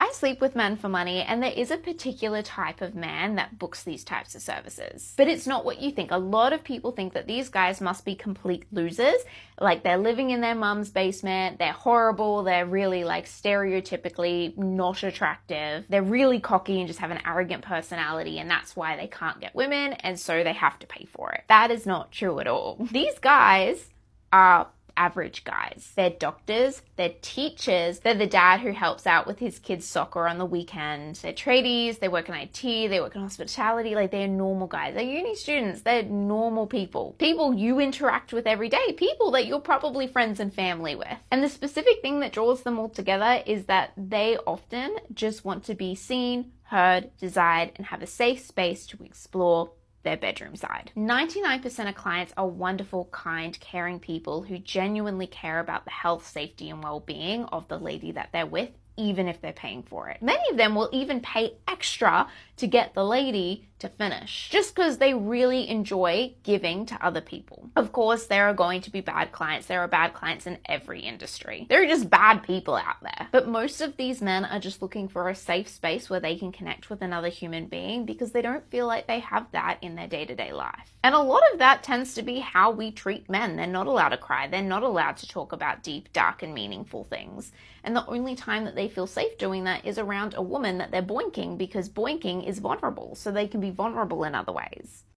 Guys sleep with men for money, and there is a particular type of man that books these types of services. But it's not what you think. A lot of people think that these guys must be complete losers, like they're living in their mum's basement, they're horrible, they're really like stereotypically not attractive, they're really cocky and just have an arrogant personality, and that's why they can't get women, and so they have to pay for it. That is not true at all. These guys are average guys. They're doctors, they're teachers, they're the dad who helps out with his kids' soccer on the weekend. They're tradies, they work in IT, they work in hospitality, like they're normal guys. They're uni students, they're normal people. People you interact with every day, people that you're probably friends and family with. And the specific thing that draws them all together is that they often just want to be seen, heard, desired, and have a safe space to explore their bedroom side. 99% of clients are wonderful, kind, caring people who genuinely care about the health, safety, and well-being of the lady that they're with, even if they're paying for it. Many of them will even pay extra to get the lady to finish, just because they really enjoy giving to other people. Of course, there are going to be bad clients. There are bad clients in every industry. There are just bad people out there. But most of these men are just looking for a safe space where they can connect with another human being because they don't feel like they have that in their day-to-day life. And a lot of that tends to be how we treat men. They're not allowed to cry. They're not allowed to talk about deep, dark, and meaningful things. And the only time that they feel safe doing that is around a woman that they're boinking, because boinking is vulnerable, so they can be vulnerable in other ways.